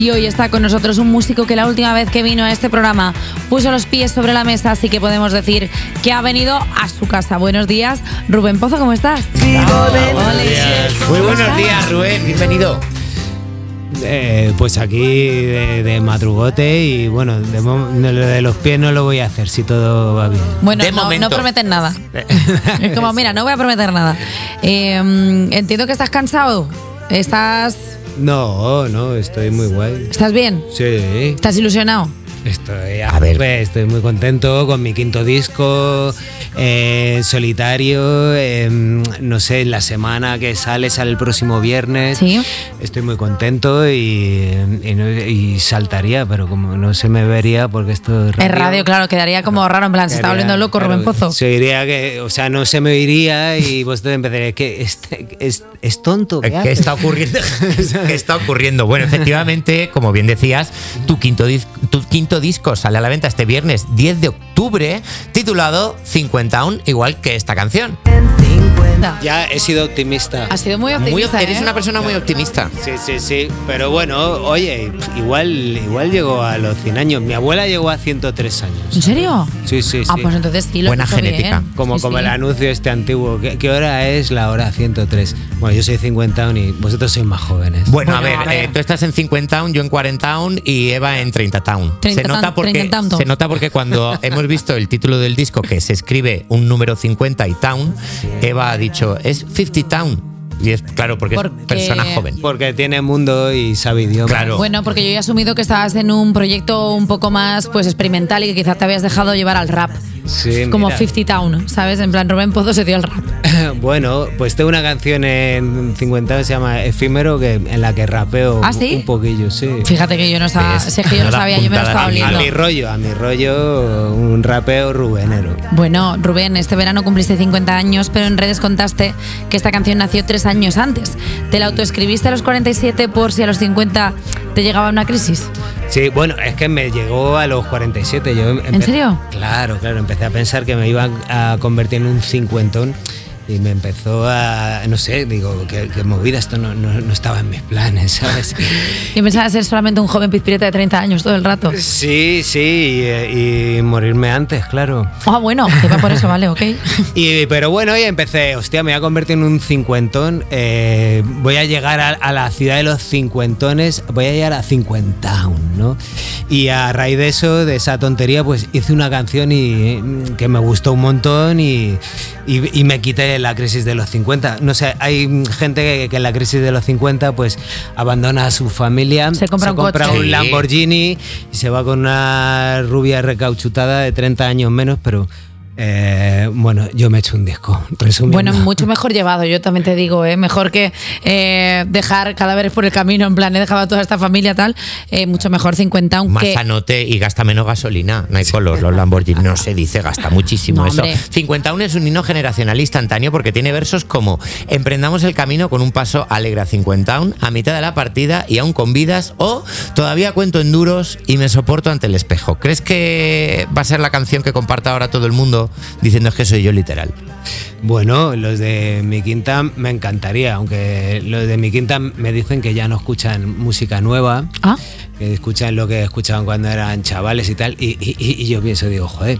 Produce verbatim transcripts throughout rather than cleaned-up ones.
Y hoy está con nosotros un músico que la última vez que vino a este programa puso los pies sobre la mesa, así que podemos decir que ha venido a su casa. Buenos días, Rubén Pozo, ¿cómo estás? Buenos días. Muy buenos días, Rubén, bienvenido. Eh, pues aquí de, de madrugote y bueno, de, de, de los pies no lo voy a hacer si todo va bien. Bueno, de no, momento. no prometes nada. Es como, mira, no voy a prometer nada. Eh, entiendo que estás cansado. ¿Estás, No, no, estoy muy guay. estás bien? Sí. ¿Estás ilusionado? Estoy, A ver. estoy muy contento con mi quinto disco eh, en solitario. Eh, no sé, la semana que sale, sale el próximo viernes. Sí. Estoy muy contento y, y, no- y saltaría, pero como no se me vería porque esto es radio. Es radio, claro, quedaría como raro, en plan, se está Quedaría- volviendo loco claro, Rubén Pozo. Se diría que, o sea, no se me oiría y vosotros empezaréis que este, es, es tonto. ¿qué ¿Qué haces? está ocurriendo? ¿Qué está ocurriendo? Bueno, efectivamente, como bien decías, tu quinto, dis- tu quinto disco sale a la venta este viernes diez de octubre, titulado cincuentaun, igual que esta canción. Ya he sido optimista. Ha sido muy Muy, optimista, eres ¿eh? una persona muy optimista. Sí, sí, sí. Pero bueno, oye, igual, igual llegó a los cien años. Mi abuela llegó a ciento tres años. ¿En serio? Sí, sí, sí. Ah, pues entonces sí, lo Buena he hecho genética. bien. Como, Sí, como sí. el anuncio este antiguo. ¿Qué, qué hora es? La hora ciento tres. Bueno, yo soy cincuenta y vosotros sois más jóvenes. Bueno, a Bueno, ver, a ver. eh, tú estás en cincuentaun, yo en cuarentaun y Eva en treintaun. treinta Se nota tan- porque treinta tantos. se nota porque cuando hemos visto el título del disco que se escribe un número cincuenta y town, Eva ha dicho es cincuenta town. Y es claro porque, Porque- es persona joven. Porque tiene mundo y sabe idioma. Claro. Bueno, porque yo he asumido que estabas en un proyecto un poco más pues experimental y que quizás te habías dejado llevar al rap. Sí, Como mira. cincuenta Town, ¿sabes? En plan, Rubén Pozo se dio al rap. Bueno, pues tengo una canción en cincuenta que se llama Efímero, que, en la que rapeo ¿Ah, sí? un poquillo, sí. Fíjate que yo no estaba, ¿Ves? si es que yo no Menuda sabía, yo me lo puntada estaba de A línea. oliendo. mi rollo, a mi rollo, un rapeo rubenero. Bueno, Rubén, este verano cumpliste cincuenta años, pero en redes contaste que esta canción nació tres años antes. ¿Te la autoescribiste a los cuarenta y siete por si a los cincuenta te llegaba una crisis? Sí, bueno, es que me llegó a los cuarenta y siete. Yo empe- ¿En serio? Claro, claro, empecé a pensar que me iba a convertir en un cincuentón y me empezó a, no sé, digo, qué, qué movida, esto no, no, no estaba en mis planes, ¿sabes? Y pensaba ser solamente un joven pizpireta de treinta años todo el rato. Sí, sí, y, y morirme antes, claro. Ah, bueno, que va por eso, vale, ok. Y, pero bueno, y empecé, hostia, me voy a convertir en un cincuentón, eh, voy a llegar a, a la ciudad de los cincuentones, voy a llegar a cincuentaun, ¿no? Y a raíz de eso, de esa tontería, pues hice una canción y, mm, que me gustó un montón y, y, y me quité la crisis de los cincuenta. No sé, hay gente que, que en la crisis de los cincuenta pues abandona a su familia, Se compra un coche. un Sí. Lamborghini y se va con una rubia recauchutada de treinta años menos, pero... Eh, bueno, yo me he hecho un disco, resumiendo. Bueno, mucho mejor llevado, yo también te digo, ¿eh? Mejor que eh, dejar cadáveres por el camino, en plan, he dejado a toda esta familia tal, eh, mucho mejor cincuenta, Más aunque... sanote y gasta menos gasolina. No hay color, los Lamborghini. No se dice, gasta muchísimo No, eso. hombre. cincuentaun es un himno generacional instantáneo porque tiene versos como: emprendamos el camino con un paso alegre a cincuentaun, a mitad de la partida y aún con vidas, o todavía cuento en duros y me soporto ante el espejo. ¿Crees que va a ser la canción que comparta ahora todo el mundo diciendo es que soy yo literal? Bueno, los de mi quinta me encantaría, aunque los de mi quinta me dicen que ya no escuchan música nueva, Ah, que escuchan lo que escuchaban cuando eran chavales y tal, y, y- y- y yo pienso, digo, joder,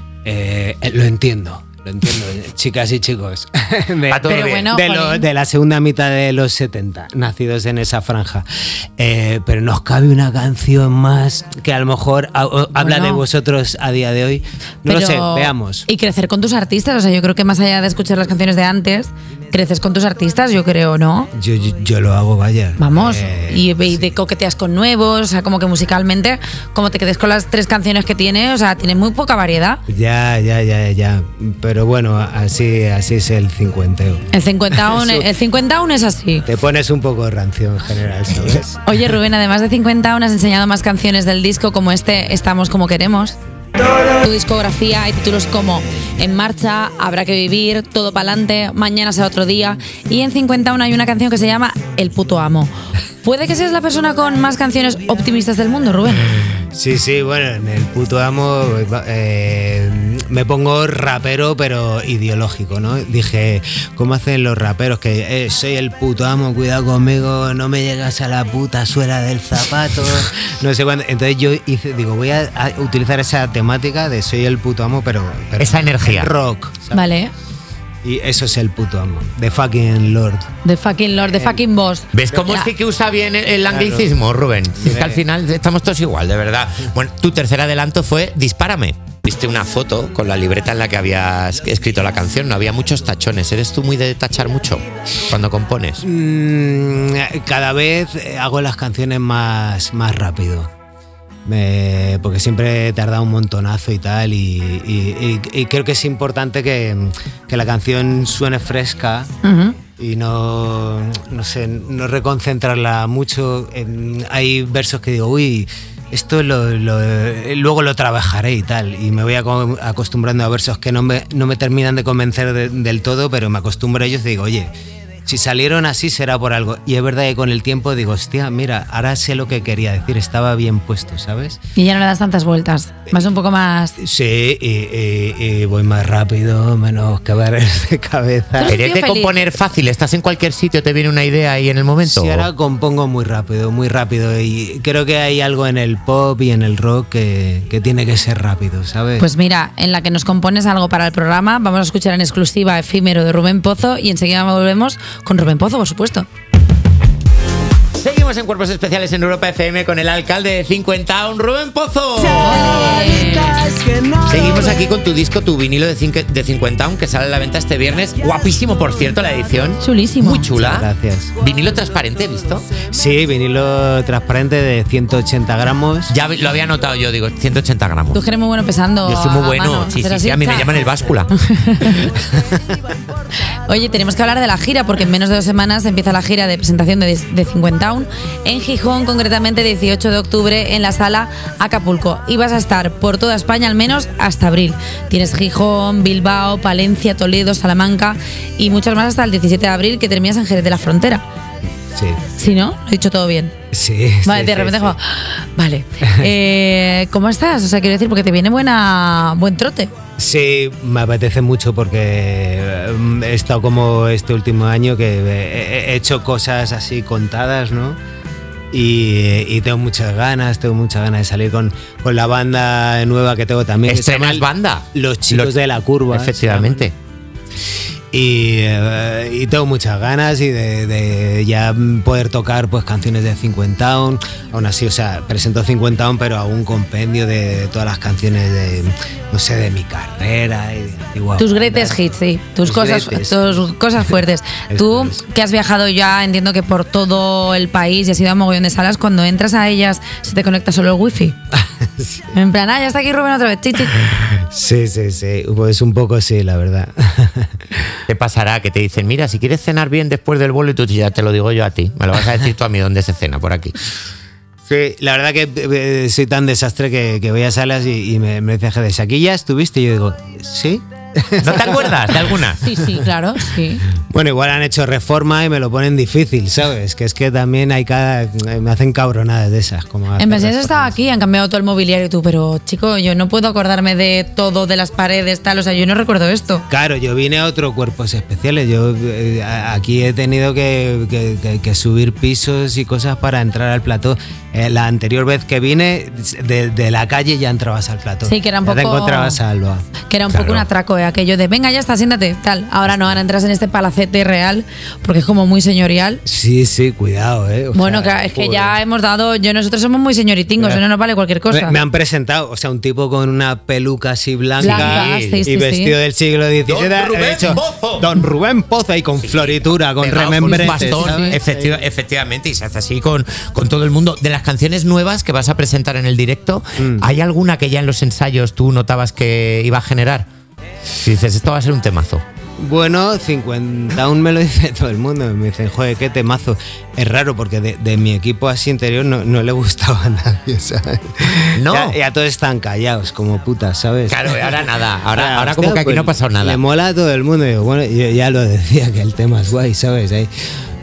eh, lo entiendo. Lo entiendo, chicas y chicos. De, Va todo Pero bien. bueno, de, lo- jolín. de la segunda mitad de los setenta, nacidos en esa franja. Eh, pero nos cabe una canción más que a lo mejor ha- o- habla de vosotros a día de hoy. No lo pero- sé, veamos. Y crecer con tus artistas, o sea, yo creo que más allá de escuchar las canciones de antes, creces con tus artistas, yo creo, ¿no? Yo, yo, yo lo hago, vaya. Vamos, Eh, y, y de coqueteas con nuevos, o sea, como que musicalmente, como te quedes con las tres canciones que tiene, o sea, tiene muy poca variedad. Ya, ya, ya, ya. Pero bueno, así, así es el cincuenteo. El cincuentaun, el cincuentaun es así. Te pones un poco rancio en general, ¿sabes? Oye, Rubén, además de cincuentaun, has enseñado más canciones del disco como este, Estamos como queremos. Tu discografía hay títulos como En marcha, Habrá que vivir, Todo pa'lante, Mañana será otro día. Y en cincuentaun hay una canción que se llama El puto amo. Puede que seas la persona con más canciones optimistas del mundo, Rubén. Sí, sí, bueno, en el puto amo eh, me pongo rapero, pero ideológico, ¿no? Dije, ¿cómo hacen los raperos? Que eh, soy el puto amo, cuidado conmigo, no me llegas a la puta suela del zapato, no sé cuándo. Entonces yo hice, digo, voy a, a utilizar esa temática de soy el puto amo, pero, pero esa energía. Rock, ¿sabes? Vale. Y eso es el puto amo, The Fucking Lord. The Fucking Lord, The Fucking Boss. ¿Ves cómo sí que usa bien el, el anglicismo, Rubén? Sí. Es que al final estamos todos igual, de verdad. Bueno, tu tercer adelanto fue Dispárame. Viste una foto con la libreta en la que habías escrito la canción, no había muchos tachones. ¿Eres tú muy de tachar mucho cuando compones? Mm, cada vez hago las canciones más, más rápido. Me, porque siempre he tardado un montonazo y tal, y, y, y, y creo que es importante que, que la canción suene fresca. Uh-huh. Y no, no sé, no reconcentrarla mucho. Hay versos que digo, uy, esto lo, lo, luego lo trabajaré y tal, y me voy acostumbrando a versos que no me, no me terminan de convencer de, del todo, pero me acostumbro a ellos y digo, oye, si salieron así será por algo. Y es verdad que con el tiempo digo, hostia, mira, ahora sé lo que quería decir, estaba bien puesto, ¿sabes? Y ya no le das tantas vueltas, vas un poco más... Sí, y, y, y voy más rápido, menos quebraderos de cabeza. ¿Eres de componer fácil? ¿Estás en cualquier sitio, te viene una idea ahí en el momento? Sí, ahora compongo muy rápido, muy rápido. Y creo que hay algo en el pop y en el rock que, que tiene que ser rápido, ¿sabes? Pues mira, en la que nos compones algo para el programa, vamos a escuchar en exclusiva Efímero de Rubén Pozo y enseguida volvemos con Rubén Pozo, por supuesto. Seguimos en Cuerpos Especiales en Europa F M con el alcalde de Cincuentaun, Rubén Pozo. Seguimos aquí con tu disco, tu vinilo de, cinque, de Cincuentaun, que sale a la venta este viernes. Guapísimo, por cierto, la edición. Chulísimo. Muy chula. Gracias. Vinilo transparente, ¿visto? Sí, vinilo transparente de ciento ochenta gramos. Ya lo había notado yo, digo, ciento ochenta gramos. Tú eres muy bueno pesando. Yo soy muy bueno, mano, sí, sí, sí, a mí me llaman el báscula. Oye, tenemos que hablar de la gira, porque en menos de dos semanas empieza la gira de presentación de, de Cincuentaun en Gijón, concretamente dieciocho de octubre en la sala Acapulco. Y vas a estar por toda España al menos hasta abril. Tienes Gijón, Bilbao, Palencia, Toledo, Salamanca y muchas más hasta el diecisiete de abril, que terminas en Jerez de la Frontera. Sí. ¿Sí, no? ¿Lo he dicho todo bien? Sí. Vale, sí, de repente sí, como, sí. Vale. Eh, ¿Cómo estás? O sea, quiero decir, porque te viene buena buen trote. Sí, me apetece mucho porque he estado como este último año que he hecho cosas así contadas, ¿no? Y, y tengo muchas ganas, tengo muchas ganas de salir con, con la banda nueva que tengo también. ¿Estrenas banda? Los Chicos Los, de la Curva. Efectivamente. Y, uh, y tengo muchas ganas y de, de ya poder tocar pues canciones de Cincuentaun. Aún así, o sea, presento Cincuentaun, pero hago un compendio de, de todas las canciones de, no sé, de mi carrera. Y de, igual, tus greatest hits, sí. Tus, cosas, tus cosas fuertes. Tú, que has viajado ya, entiendo que por todo el país y has ido a un mogollón de salas, cuando entras a ellas, ¿se te conecta solo el wifi? Sí. En plan, ah, ya está aquí Rubén otra vez. Chichi. Sí, sí, sí. Pues un poco sí, la verdad. ¿Qué pasará? Que te dicen, mira, si quieres cenar bien después del vuelo, y tú ya te lo digo yo a ti. Me lo vas a decir tú a mí dónde se cena, por aquí. Sí, la verdad que eh, soy tan desastre que, que voy a salas y, y me, me dice, ¿de aquí ya estuviste? Y yo digo, ¿sí? ¿No te acuerdas de alguna? Sí, sí, claro, sí. Bueno, igual han hecho reforma y me lo ponen difícil, ¿sabes? Que es que también hay cada... me hacen cabronadas de esas. Como en vez de eso estaba aquí, han cambiado todo el mobiliario y tú, pero chico, yo no puedo acordarme de todo, de las paredes, tal, o sea, yo no recuerdo esto. Claro, yo vine a otros cuerpos especiales, yo eh, aquí he tenido que, que, que, que subir pisos y cosas para entrar al plató. Eh, la anterior vez que vine, de, de la calle ya entrabas al plató. Sí, que era un ya poco... te encontrabas a Alba. Que era un Claro. poco un atraco, ¿eh? Aquello de, venga, ya está, siéntate, tal. Ahora no, ahora entras en este palacete real, porque es como muy señorial. Sí, sí, cuidado, ¿eh? O Bueno, sea, que, es que joder. ya hemos dado, yo nosotros somos muy señoritingos, Claro. no nos vale cualquier cosa. Me, me han presentado, o sea, un tipo con una peluca así blanca, Blanca, sí, y sí, vestido sí. del siglo diecisiete. Don Rubén he dicho, Pozo. Don Rubén Pozo ahí con Sí, floritura, con pegado remembrances. un bastón, ¿sabes? efectiva- efectivamente, y se hace así con, con todo el mundo. De las canciones nuevas que vas a presentar en el directo, Mm. ¿hay alguna que ya en los ensayos tú notabas que iba a generar? Si dices, esto va a ser un temazo. Bueno, Cincuentaun me lo dice todo el mundo. Me dicen, joder, qué temazo. Es raro porque de, de mi equipo así interior no, no le gustaba a nadie, ¿sabes? No. Ya, ya todos están callados, como putas, ¿sabes? Claro, ahora nada. Ahora, Ah, ahora hostia, como que aquí pues, no ha pasado nada. Le mola a todo el mundo. Y digo, bueno, yo ya lo decía que el tema es guay, ¿sabes? Ahí.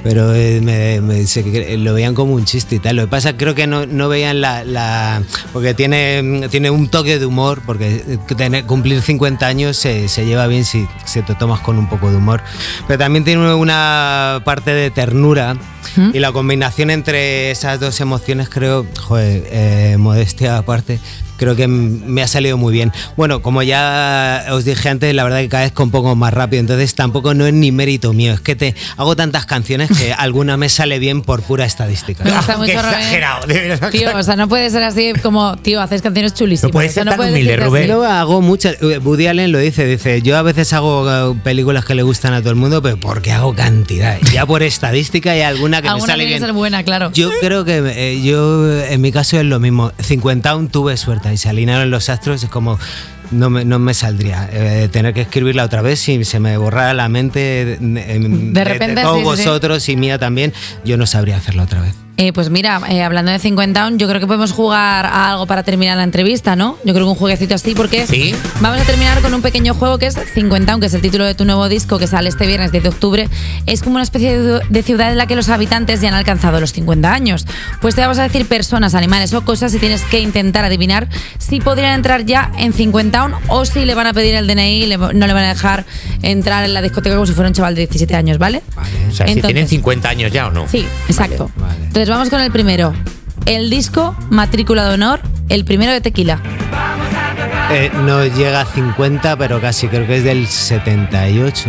pero eh, me, me dice que lo veían como un chiste y tal. Lo que pasa creo que no, no veían la, la... porque tiene, tiene un toque de humor, porque tener, cumplir cincuenta años se, se lleva bien si se te tomas con un poco de humor. Pero también tiene una parte de ternura. ¿Mm? Y la combinación entre esas dos emociones creo, joder, eh, modestia aparte, creo que me ha salido muy bien. Bueno, como ya os dije antes, la verdad que cada vez con un poco más rápido, entonces tampoco no es ni mérito mío, es que te hago tantas canciones que alguna me sale bien por pura estadística. Me gusta mucho, Qué exagerado, de verdad. Tío, o sea, no puede ser así como, tío, haces canciones chulísimas. No puede ser o sea, no tan puedes humilde, decirte Rubén. así. Yo hago muchas, Woody Allen lo dice, dice, yo a veces hago películas que le gustan a todo el mundo, pero porque hago cantidad. Ya por estadística hay alguna que Alguna me sale tiene que bien. ser buena, claro. Yo creo que eh, yo, en mi caso es lo mismo. cincuenta tuve suerte y se alinearon los astros, es como no me, no me saldría eh, tener que escribirla otra vez si se me borrara la mente de, de, De repente, de todos sí, sí, sí. vosotros y mía también, yo no sabría hacerla otra vez. Eh, pues mira, eh, hablando de cincuenta, yo creo que podemos jugar a algo para terminar la entrevista, ¿no? Yo creo que un jueguecito así, porque ¿Sí? Vamos a terminar con un pequeño juego que es cincuenta, que es el título de tu nuevo disco que sale este viernes diez de octubre. Es como una especie de, de ciudad en la que los habitantes ya han alcanzado los cincuenta años. Pues te vamos a decir personas, animales o cosas y tienes que intentar adivinar si podrían entrar ya en cincuenta o si le van a pedir el D N I y le, no le van a dejar entrar en la discoteca como si fuera un chaval de diecisiete años, ¿vale? Vale. O sea, Entonces, si tienen cincuenta años ya o no. Sí, exacto. Vale, vale. Entonces vamos con el primero. El disco Matrícula de Honor, el primero de Tequila. Eh, no llega a cincuenta, pero casi creo que es del setenta y ocho.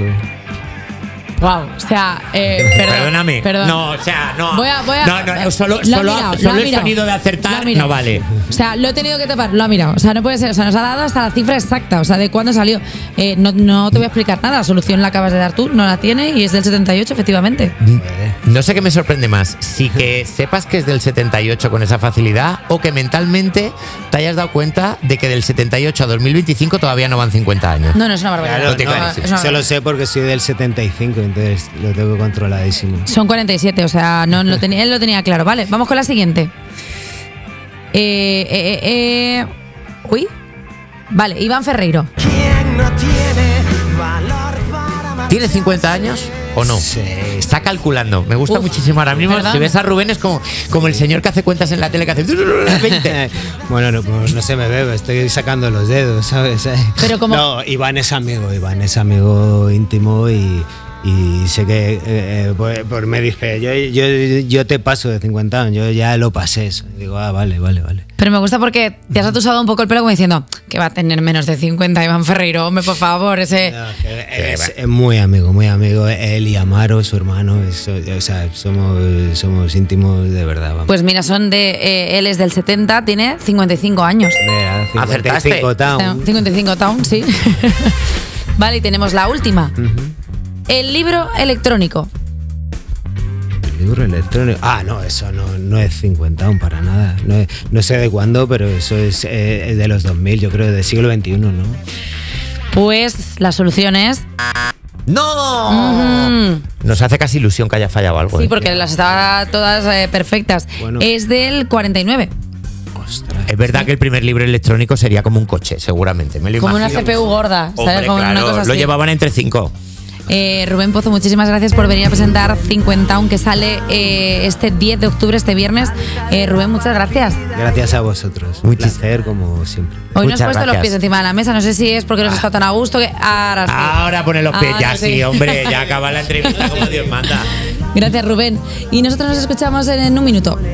Wow, o sea, eh, perdón, Perdóname. perdón. No, o sea, no. Voy a, voy a, no, no, solo, lo ha solo, mirado, lo solo ha el mirado. sonido de Lo ha acertar mirado. no vale. O sea, lo he tenido que tapar, lo ha mirado. O sea, no puede ser. O sea, nos ha dado hasta la cifra exacta. O sea, de cuándo salió. Eh, no, no te voy a explicar nada. La solución la acabas de dar tú, no la tiene y es del setenta y ocho, efectivamente. No sé qué me sorprende más, si que sepas que es del setenta y ocho con esa facilidad o que mentalmente te hayas dado cuenta de que del setenta y ocho a dos mil veinticinco todavía no van cincuenta años. No, no es una barbaridad. Claro, no te no, clares. Es una solo barbaridad. sé porque soy del setenta y cinco, entonces lo tengo controladísimo. Son cuarenta y siete, o sea, no lo tenía, él lo tenía claro. Vale, vamos con la siguiente. Eh, eh, eh, eh. Uy. Vale, Iván Ferreiro. ¿Tiene cincuenta años o no? Sí. Está calculando. Me gusta Uf, muchísimo ahora mismo. ¿verdad? Si ves a Rubén es como, como el señor que hace cuentas en la tele que hace veinte. Bueno, no, pues no se me ve, estoy sacando los dedos, ¿sabes? Pero como- No, Iván es amigo, Iván es amigo íntimo y, y sé que eh, eh, pues, pues me dice, yo, yo, yo te paso de cincuenta años, yo ya lo pasé eso. Y digo, ah, vale, vale, vale. Pero me gusta porque te has atusado un poco el pelo como diciendo que va a tener menos de cincuenta Iván Ferreiro. Hombre, por favor, ese... No, que es, es muy amigo, muy amigo. Él y Amaro, su hermano, es- o sea, somos, somos íntimos de verdad. Vamos. Pues mira, son de... eh, él es del setenta, tiene cincuenta y cinco años. Mira, Acertaste. cincuenta y cinco Town. cincuenta y cinco Town, sí. Vale, y tenemos la última. Ujú. El libro electrónico. El libro electrónico. Ah, no, eso no, no es cincuenta aún para nada. No, es- no sé de cuándo, pero eso es, eh, es de los dos mil, yo creo, del siglo veintiuno, ¿no? Pues la solución es... ¡No! Ujú. Nos hace casi ilusión que haya fallado algo. Sí, ¿eh? porque las estaba todas eh, perfectas. Bueno. Es del cuarenta y nueve. Ostras. Es verdad que el primer libro electrónico sería como un coche, seguramente. Me lo Como una imagino. C P U gorda, ¿sabes? Hombre, Como una claro, cosa así. lo llevaban entre cinco. Eh, Rubén Pozo, muchísimas gracias por venir a presentar cincuenta, que sale eh, este diez de octubre, este viernes. Eh, Rubén, muchas gracias. Gracias a vosotros. Un Muchis- placer, como siempre. Hoy nos Muchas has puesto los gracias. pies encima de la mesa. No sé si es porque nos está tan a gusto que ahora sí. Ahora pone los pies, Ahora ya sí, sí. hombre, ya acaba la entrevista como Dios manda. Gracias, Rubén. Y nosotros nos escuchamos en un minuto.